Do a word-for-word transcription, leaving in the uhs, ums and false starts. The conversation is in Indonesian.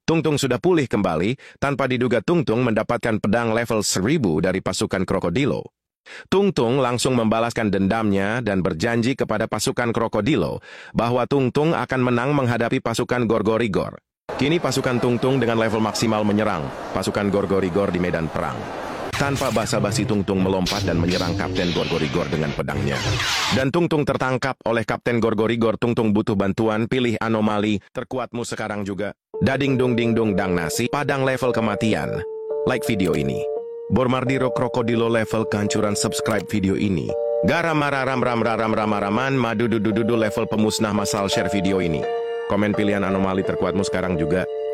Tungtung sudah pulih kembali, tanpa diduga Tungtung mendapatkan pedang level seribu dari pasukan Krokodilo. Tungtung langsung membalaskan dendamnya dan berjanji kepada pasukan Krokodilo bahwa Tungtung akan menang menghadapi pasukan Gorgorigor. Kini pasukan Tungtung dengan level maksimal menyerang pasukan Gorgorigor di medan perang. Tanpa basa-basi Tungtung melompat dan menyerang Kapten Gorgorigor dengan pedangnya. Dan Tungtung tertangkap oleh Kapten Gorgorigor. Tungtung butuh bantuan, pilih anomali terkuatmu sekarang juga. Dading dung ding dung dang nasi, padang level kematian. Like video ini. Bormardiro Krokodilo level kehancuran, subscribe video ini. Garam mararam ram raram ramaraman madu dudu dudu level pemusnah massal, share video ini. Komen pilihan anomali terkuatmu sekarang juga.